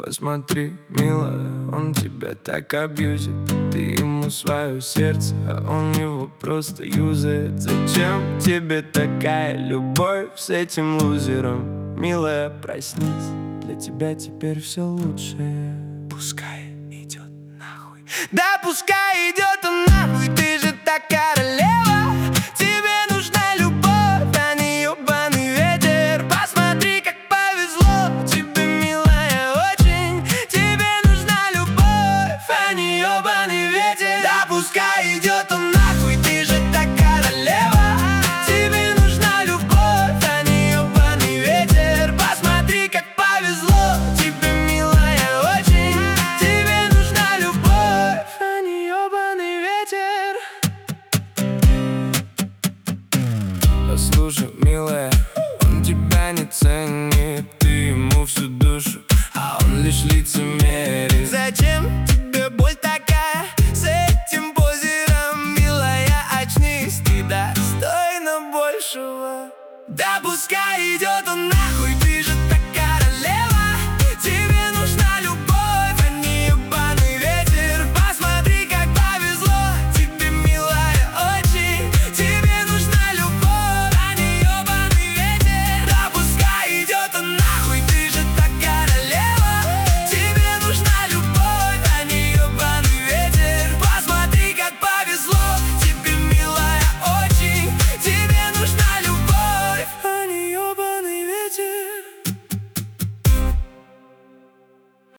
Посмотри, милая, он тебя так абьюзит. Ты ему свое сердце, а он его просто юзает. Зачем тебе такая любовь с этим лузером? Милая, проснись, для тебя теперь все лучшее. Пускай идет нахуй. Да пускай идет он нахуй, ты же так королева. Тебе нужна любовь, а не ёбаный ветер. Посмотри, как повезло тебе, милая, очень. Тебе нужна любовь, а не ёбаный ветер. Да пускай идет он нахуй, ты же так королева. Тебе нужна любовь, а не ёбаный ветер. Посмотри, как повезло тебе, милая, очень. Тебе нужна любовь, а не ёбаный ветер. Послушай, милая, он тебя не ценит. Ты ему всю душу, а он лишь лицемерит. Зачем тебе боль такая с этим позером? Милая, очнись, ты достойна большего. Да пускай идет он нахуй.